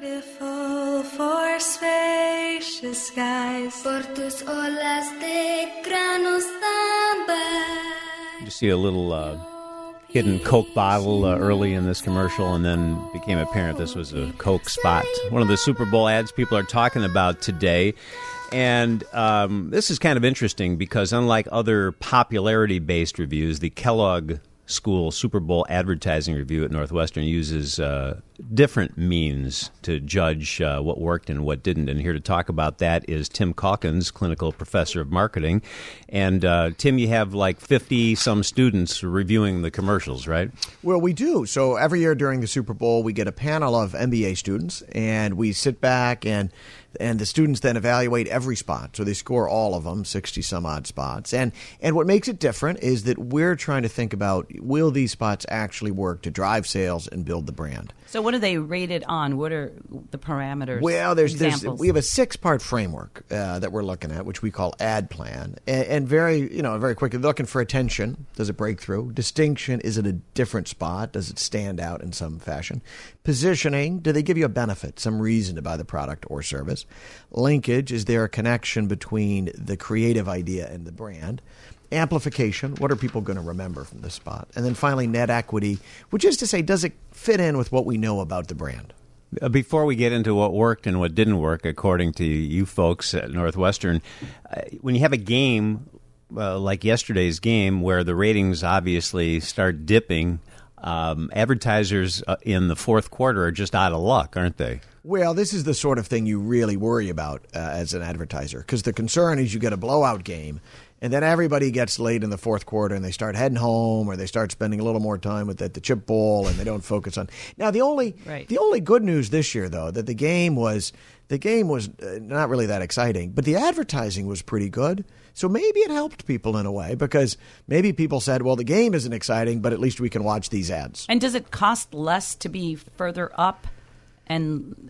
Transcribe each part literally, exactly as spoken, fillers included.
Beautiful for spacious skies, por tus olas de granos tan. You see a little uh, hidden Coke bottle uh, early in this commercial, and then became apparent this was a Coke spot. One of the Super Bowl ads people are talking about today. And um, this is kind of interesting because unlike other popularity-based reviews, the Kellogg School Super Bowl advertising review at Northwestern uses uh, different means to judge uh, what worked and what didn't. And here to talk about that is Tim Calkins, clinical professor of marketing. And uh, Tim, you have like fifty-some students reviewing the commercials, right? Well, we do. So every year during the Super Bowl, we get a panel of M B A students, and we sit back and And the students then evaluate every spot. So they score all of them, sixty-some-odd spots. And and what makes it different is that we're trying to think about, will these spots actually work to drive sales and build the brand? So what are they rated on? What are the parameters? Well, there's, there's examples? we have a six-part framework uh, that we're looking at, which we call Ad Plan. And, and very, you know, very quickly, looking for attention. Does it break through? Distinction. Is it a different spot? Does it stand out in some fashion? Positioning. Do they give you a benefit, some reason to buy the product or service? Linkage. Is there a connection between the creative idea and the brand? Amplification. What are people going to remember from this spot? And then finally, net equity, which is to say, does it fit in with what we know about the brand? Before we get into what worked and what didn't work, according to you folks at Northwestern, uh, when you have a game uh, like yesterday's game where the ratings obviously start dipping, um, advertisers uh, in the fourth quarter are just out of luck, aren't they? Well, this is the sort of thing you really worry about uh, as an advertiser, because the concern is you get a blowout game, and then everybody gets late in the fourth quarter, and they start heading home, or they start spending a little more time with at the chip bowl, and they don't focus on. Now, the only right. the only good news this year, though, that the game was the game was uh, not really that exciting, but the advertising was pretty good. So maybe it helped people in a way, because maybe people said, well, the game isn't exciting, but at least we can watch these ads. And does it cost less to be further up? And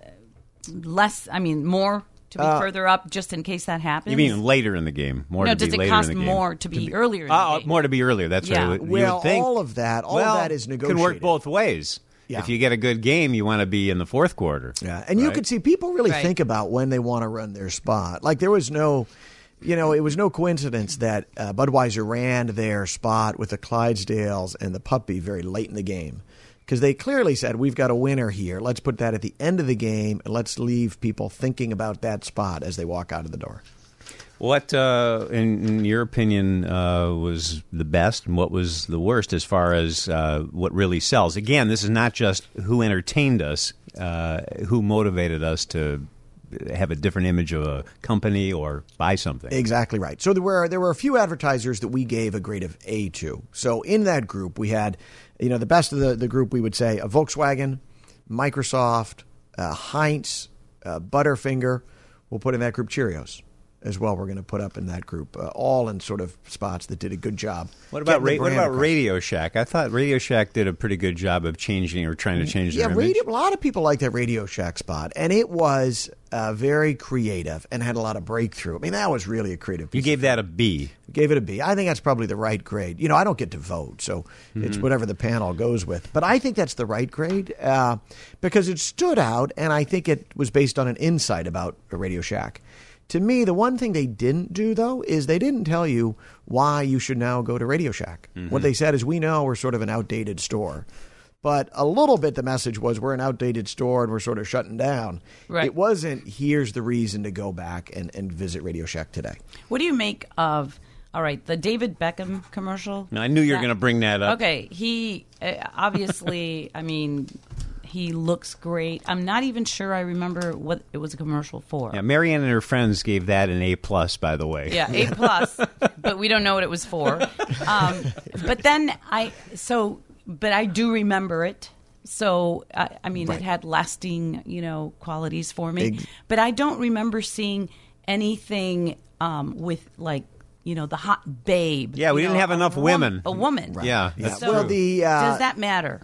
less, I mean, more to be uh, further up just in case that happens? You mean later in the game? More no, to does be it later cost in the game. more to be to be, earlier in uh, the game? More to be earlier, that's yeah. right. You Well, would think. all of that, all well, of that is negotiated. Can work both ways. Yeah. If you get a good game, you want to be in the fourth quarter. Yeah, and you right? could see people really Right. think about when they want to run their spot. Like there was no, you know, it was no coincidence that uh, Budweiser ran their spot with the Clydesdales and the puppy very late in the game. Because they clearly said, we've got a winner here. Let's put that at the end of the game, and let's leave people thinking about that spot as they walk out of the door. What, uh, in, in your opinion, uh, was the best and what was the worst as far as uh, what really sells? Again, this is not just who entertained us, uh, who motivated us to have a different image of a company or buy something. Exactly right. So there were there were a few advertisers that we gave a grade of A to. So in that group, we had, you know, the best of the, the group, we would say, a Volkswagen, Microsoft, uh, Heinz, uh, Butterfinger. We'll put in that group Cheerios as well. We're going to put up in that group, uh, all in sort of spots that did a good job. What about getting the ra- what brand about across. Radio Shack? I thought Radio Shack did a pretty good job of changing or trying to change Yeah, their image. radio, a lot of people like that Radio Shack spot, and it was uh, very creative and had a lot of breakthrough. I mean, that was really a creative piece. You gave that a B. Gave it a B. I think that's probably the right grade. You know, I don't get to vote, so mm-hmm. it's whatever the panel goes with. But I think that's the right grade uh, because it stood out, and I think it was based on an insight about Radio Shack. To me, the one thing they didn't do, though, is they didn't tell you why you should now go to Radio Shack. Mm-hmm. What they said is, we know we're sort of an outdated store. But a little bit the message was, we're an outdated store and we're sort of shutting down. Right. It wasn't, here's the reason to go back and, and visit Radio Shack today. What do you make of, all right, the David Beckham commercial? I knew you were That- going to bring that up. Okay, he uh, obviously, I mean, he looks great. I'm not even sure I remember what it was a commercial for. Yeah, Marianne and her friends gave that an A plus, by the way. Yeah, A plus, but we don't know what it was for. Um, but then I, so, but I do remember it. So, uh, I mean, Right. it had lasting, you know, qualities for me. Ex- But I don't remember seeing anything um, with, like, you know, the hot babe. Yeah, we you didn't know, have a enough woman- women. A woman. Yeah, Yeah. that's So well, true. the uh, does that matter?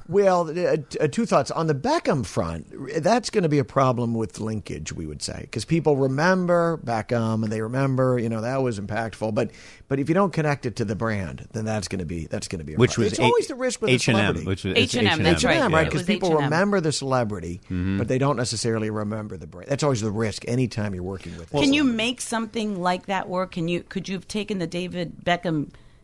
Well, uh, uh, two thoughts. On the Beckham front, that's going to be a problem with linkage, we would say, because people remember Beckham and they remember, you know, that was impactful. But but if you don't connect it to the brand, then that's going to be that's going to be a which problem. was It's a- always the risk with H a and M, celebrity. which was H and M, that's right. H and M, Yeah. right? It Because was people H and M. remember the celebrity, Mm-hmm. but they don't necessarily remember the brand. That's always the risk anytime you're working with. a Can you celebrity. make something like that work? Can you could you have taken the David Beckham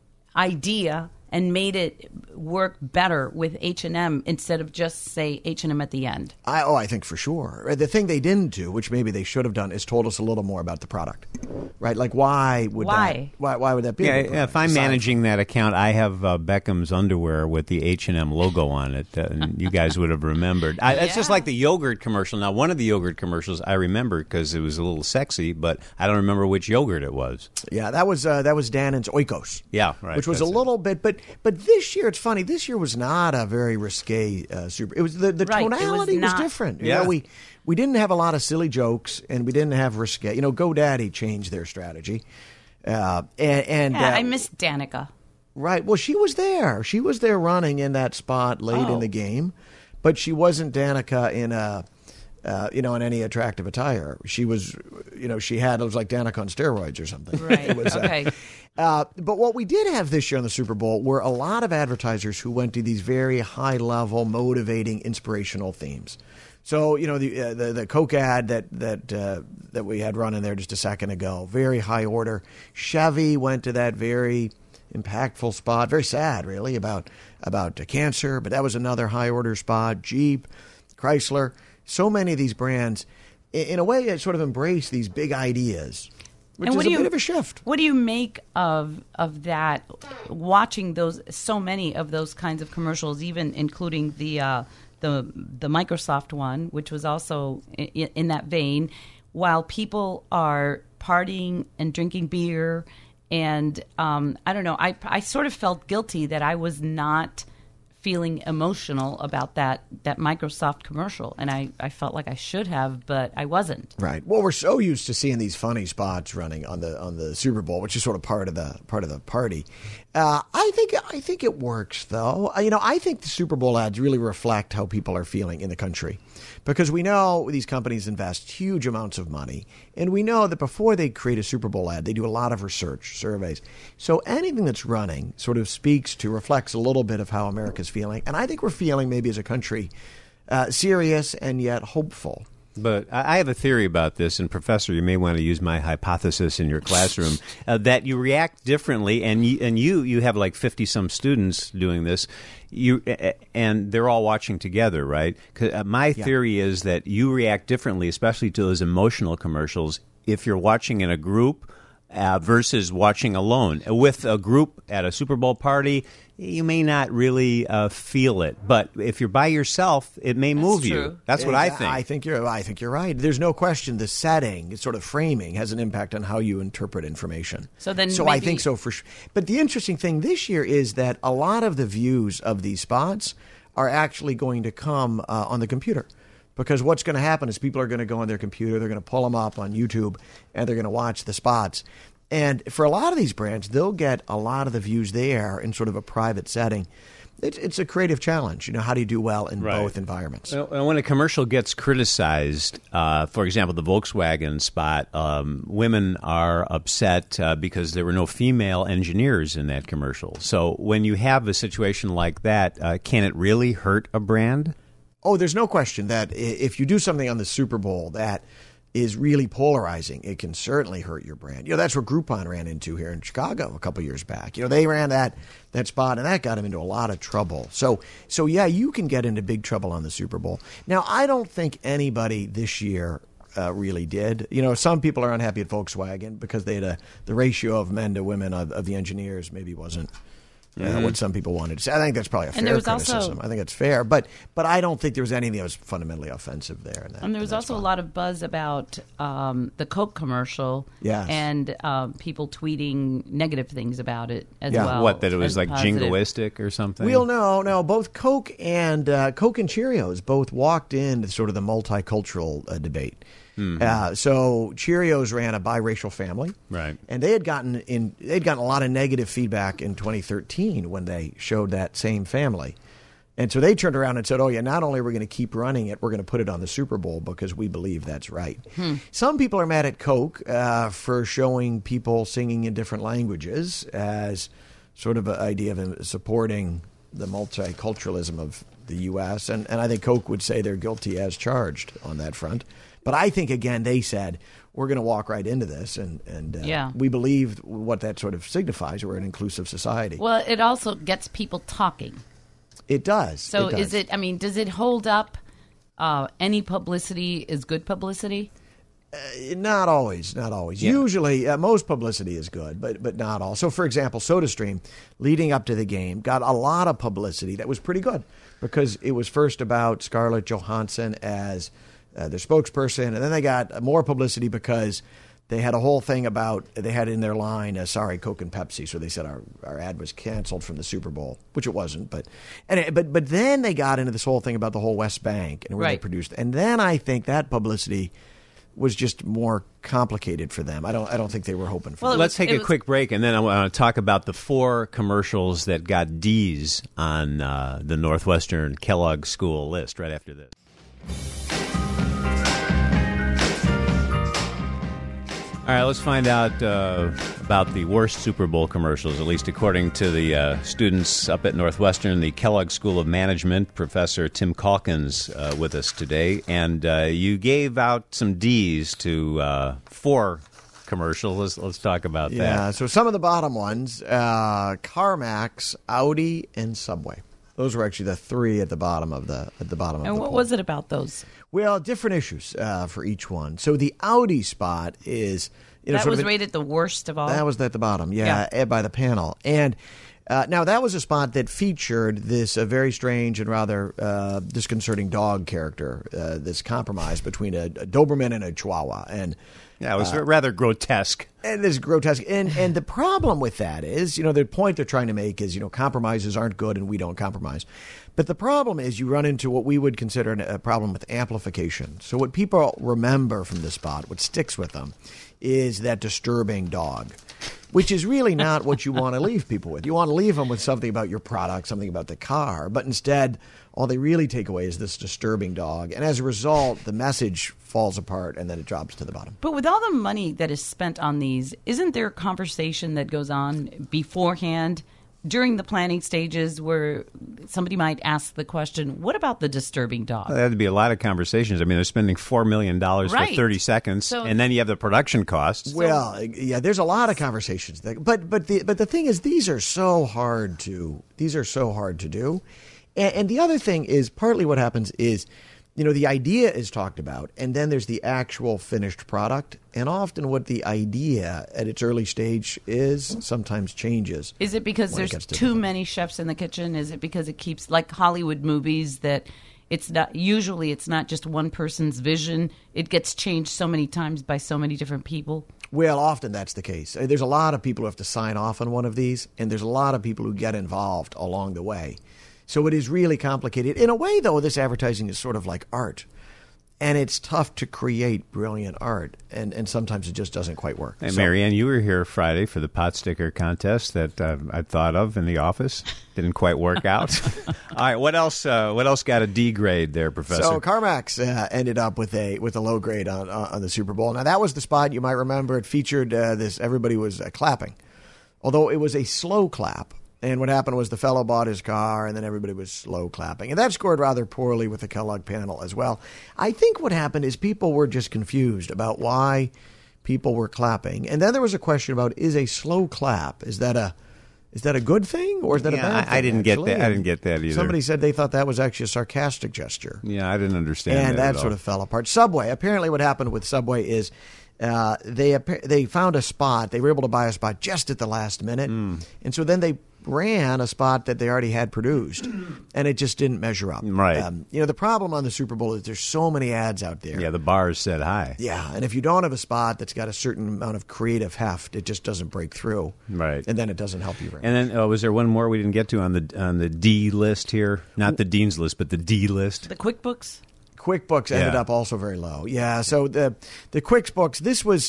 idea and made it work better with H and M instead of just say H and M at the end? I, oh, I think for sure. The thing they didn't do, which maybe they should have done, is told us a little more about the product, right? Like why would Why? that? Why? Why would that be? a Yeah, good yeah, if product? I'm Aside managing that account, I have uh, Beckham's underwear with the H and M logo on it, uh, and you guys would have remembered. I, It's just Yeah. like the yogurt commercial. Now, one of the yogurt commercials I remember because it was a little sexy, but I don't remember which yogurt it was. Yeah, that was uh, that was Dannon's Oikos. Yeah, right, Which was a that's it. little bit, but but this year it's funny. This year was not a very risque uh, super. It was the the Right, it was tonality was, not. different. You Yeah. know, we we didn't have a lot of silly jokes, and we didn't have risque. You know, GoDaddy changed their strategy, uh, and, and Yeah, uh, I miss Danica. right. Well, she was there. She was there running in that spot late Oh. in the game, but she wasn't Danica in a. Uh, you know, in any attractive attire, she was. You know, she had it was like Danica on steroids or something. Right. It was, uh, Okay. Uh, but what we did have this year on the Super Bowl were a lot of advertisers who went to these very high-level, motivating, inspirational themes. So, you know, the uh, the, the Coke ad that that uh, that we had running there just a second ago, very high order. Chevy went to that very impactful spot, very sad, really, about about uh, cancer, but that was another high order spot. Jeep, Chrysler, so many of these brands, in, in a way, sort of embrace these big ideas. Which And is what a do you- bit of a shift. What do you make of of that? Watching those, so many of those kinds of commercials, even including the uh, the the Microsoft one, which was also in, in that vein, while people are partying and drinking beer, and um, I don't know, I I sort of felt guilty that I was not feeling emotional about that that Microsoft commercial, and I, I felt like I should have, but I wasn't. Right. Well, we're so used to seeing these funny spots running on the on the Super Bowl, which is sort of part of the part of the party. Uh, I think I think it works, though. Uh, You know, I think the Super Bowl ads really reflect how people are feeling in the country, because we know these companies invest huge amounts of money, and we know that before they create a Super Bowl ad, they do a lot of research, surveys. So anything that's running sort of speaks to, reflects a little bit of how America's feeling, and I think we're feeling maybe as a country uh, serious and yet hopeful. But I I have a theory about this, and Professor, you may want to use my hypothesis in your classroom, uh, that you react differently, and you, and you you have like fifty some students doing this, you uh, and they're all watching together, right? 'Cause, uh, my theory is that you react differently, especially to those emotional commercials, if you're watching in a group uh, versus watching alone. With a group at a Super Bowl party, you may not really uh, feel it, but if you're by yourself, it may move you. true. That's what I think. I think you're. I think you're right. There's no question. The setting, sort of framing, has an impact on how you interpret information. So then so I maybe- think so for sure. But the interesting thing this year is that a lot of the views of these spots are actually going to come uh, on the computer. Because what's going to happen is people are going to go on their computer, they're going to pull them up on YouTube, and they're going to watch the spots. And for a lot of these brands, they'll get a lot of the views there in sort of a private setting. It, it's a creative challenge. You know, how do you do well in Right. both environments? Well, when a commercial gets criticized, uh, for example, the Volkswagen spot, um, women are upset uh, because there were no female engineers in that commercial. So when you have a situation like that, uh, can it really hurt a brand? Oh, there's no question that i- if you do something on the Super Bowl that is really polarizing, it can certainly hurt your brand. You know, that's what Groupon ran into here in Chicago a couple years back. You know, they ran that that spot, and that got them into a lot of trouble. So, so yeah, you can get into big trouble on the Super Bowl. Now, I don't think anybody this year uh, really did. You know, some people are unhappy at Volkswagen because they had a the ratio of men to women of, of the engineers maybe wasn't. Uh, what some people wanted to say. I think that's probably a fair And there was also- criticism. I think it's fair, but but I don't think there was anything that was fundamentally offensive there. In that, And there was in that also spot. a lot of buzz about um, the Coke commercial, Yes. and um, people tweeting negative things about it as Yeah. well. What, that it was as like positive. jingoistic or something? Well, no, no. Both Coke and uh, Coke and Cheerios both walked into sort of the multicultural uh, debate. Mm-hmm. Uh, so Cheerios ran a biracial family, Right. And they had gotten in they'd gotten a lot of negative feedback in twenty thirteen when they showed that same family And so they turned around and said, oh, yeah, not only are we going to keep running it, we're going to put it on the Super Bowl because we believe that's right. Hmm. Some people are mad at Coke uh, for showing people singing in different languages as sort of an idea of supporting the multiculturalism of the U S. And, and I think Coke would say they're guilty as charged on that front. But I think, again, they said, we're going to walk right into this. And, and uh, yeah. we believe what that sort of signifies. We're an inclusive society. Well, it also gets people talking. It does. So it does. is it, I mean, does it hold up? Uh, any publicity is good publicity? Uh, not always, not always. Yeah. Usually, uh, most publicity is good, but but not all. So, for example, SodaStream, leading up to the game, got a lot of publicity that was pretty good because it was first about Scarlett Johansson as uh, their spokesperson, and then they got more publicity because they had a whole thing about, they had in their line, uh, sorry, Coke and Pepsi. So they said our, our ad was canceled from the Super Bowl, which it wasn't. But and it, but but then they got into this whole thing about the whole West Bank and where right. they produced. And then I think that publicity was just more complicated for them. I don't I don't think they were hoping for well, that. Let's was, take a was, quick break, and then I want to talk about the four commercials that got D's on uh, the Northwestern Kellogg School list right after this. All right, let's find out uh, about the worst Super Bowl commercials, at least according to the uh, students up at Northwestern, the Kellogg School of Management. Professor Tim Calkins uh, with us today. And uh, you gave out some D's to uh, four commercials. Let's, let's talk about that. Yeah, so some of the bottom ones, uh, CarMax, Audi, and Subway. Those were actually the three at the bottom of the at the bottom of and the what poll. was it about those? Well, different issues uh, for each one. So the Audi spot is, you know, that sort was of an, rated the worst of all. That was at the bottom, yeah, Yeah. by the panel. And uh, now that was a spot that featured this uh, very strange and rather uh, disconcerting dog character, uh, this compromise between a, a Doberman and a Chihuahua, and Yeah, it was uh, rather grotesque. And this grotesque. And and the problem with that is, you know, the point they're trying to make is, you know, compromises aren't good and we don't compromise. But the problem is you run into what we would consider a problem with amplification. So what people remember from the spot, what sticks with them, is that disturbing dog, which is really not what you want to leave people with. You want to leave them with something about your product, something about the car. But instead, all they really take away is this disturbing dog. And as a result, the message falls apart and then it drops to the bottom. But with all the money that is spent on these, isn't there a conversation that goes on beforehand during the planning stages where somebody might ask the question, what about the disturbing dog? Well, there had to be a lot of conversations. I mean, they're spending four million dollars Right. for thirty seconds, So- and then you have the production costs. Well, yeah, there's a lot of conversations, that, but but the but the thing is, these are so hard to these are so hard to do, and, and the other thing is partly what happens is, you know, the idea is talked about, and then there's the actual finished product, and often what the idea at its early stage is sometimes changes. Is it because when it there's gets to too the- many chefs in the kitchen? Is it because it keeps, like Hollywood movies, that it's not, usually it's not just one person's vision. It gets changed so many times by so many different people. Well, often that's the case. Uh, There's a lot of people who have to sign off on one of these, and there's a lot of people who get involved along the way. So it is really complicated. In a way, though, this advertising is sort of like art. And it's tough to create brilliant art, and, and sometimes it just doesn't quite work. Hey, So- Marianne, you were here Friday for the pot sticker contest that uh, I thought of in the office. Didn't quite work out. All right, what else? Uh, what else got a D grade there, Professor? So CarMax uh, ended up with a with a low grade on uh, on the Super Bowl. Now that was the spot you might remember. It featured uh, this. Everybody was uh, clapping, although it was a slow clap. And what happened was the fellow bought his car, and then everybody was slow clapping. And that scored rather poorly with the Kellogg panel as well. I think what happened is people were just confused about why people were clapping. And then there was a question about, is a slow clap, is that a is that a good thing or is that Yeah, a bad I- thing? I didn't get actually? that- I didn't get that either. Somebody said they thought that was actually a sarcastic gesture. yeah, I didn't understand And that, that at sort all. of fell apart. Subway. Apparently, what happened with Subway is uh, they appa- they found a spot. They were able to buy a spot just at the last minute, Mm. and so then they ran a spot that they already had produced, and it just didn't measure up. Right. Um, you know, the problem on the Super Bowl is there's so many ads out there. Yeah, the bars said hi. Yeah, and if you don't have a spot that's got a certain amount of creative heft, it just doesn't break through. Right. And then it doesn't help you very much. And then, uh, was there one more we didn't get to on the on the D list here? Not the Dean's list, but the D list. The QuickBooks? QuickBooks ended Yeah. up also very low. Yeah, so the the QuickBooks, this was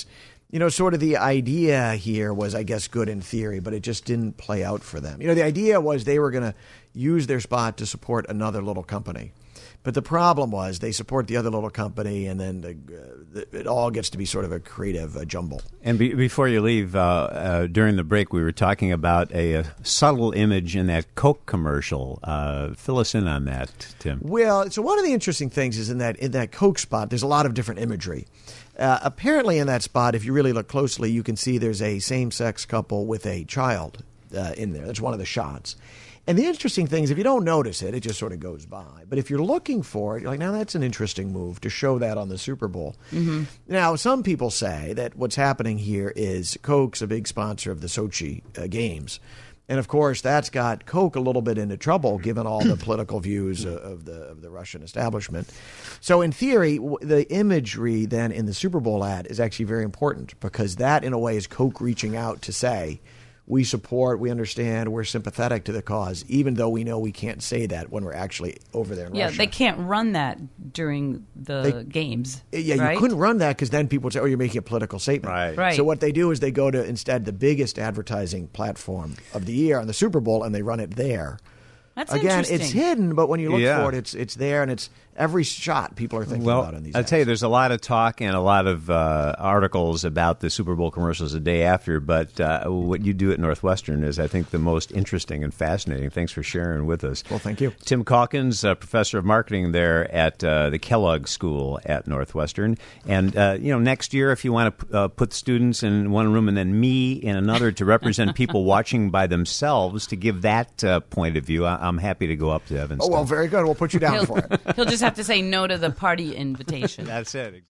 you know, sort of the idea here was, I guess, good in theory, but it just didn't play out for them. You know, the idea was they were going to use their spot to support another little company. But the problem was they support the other little company, and then the, uh, the, it all gets to be sort of a creative uh, jumble. And be, before you leave, uh, uh, during the break, we were talking about a, a subtle image in that Coke commercial. Uh, fill us in on that, Tim. Well, so one of the interesting things is in that in that Coke spot, there's a lot of different imagery. Uh, apparently in that spot, if you really look closely, you can see there's a same-sex couple with a child uh, in there. That's one of the shots. And the interesting thing is, if you don't notice it, it just sort of goes by. But if you're looking for it, you're like, now that's an interesting move to show that on the Super Bowl. Mm-hmm. Now, some people say that what's happening here is Coke's a big sponsor of the Sochi uh, Games. And, of course, that's got Coke a little bit into trouble, given all the political views of, of, the, of the Russian establishment. So, in theory, w- the imagery then in the Super Bowl ad is actually very important, because that, in a way, is Coke reaching out to say, we support, we understand, we're sympathetic to the cause, even though we know we can't say that when we're actually over there in yeah, Russia. Yeah, they can't run that during the they, games. Yeah, right? You couldn't run that, because then people would say, oh, you're making a political statement. Right. Right. So what they do is they go to, instead, the biggest advertising platform of the year on the Super Bowl, and they run it there. That's Again, interesting. it's hidden, but when you look Yeah. for it, it's it's there, and it's every shot people are thinking Well, about in these I'll ads. tell you, there's a lot of talk and a lot of uh, articles about the Super Bowl commercials the day after, but uh, what you do at Northwestern is, I think, the most interesting and fascinating. Thanks for sharing with us. Well, thank you. Tim Calkins, uh, professor of marketing there at uh, the Kellogg School at Northwestern. And, uh, you know, next year, if you want to p- uh, put students in one room and then me in another to represent people watching by themselves, to give that uh, point of view, I- I'm happy to go up to Evanston. Oh, well, very good. We'll put you down he'll, for it. he'll just have to say no to the party invitation. That's it.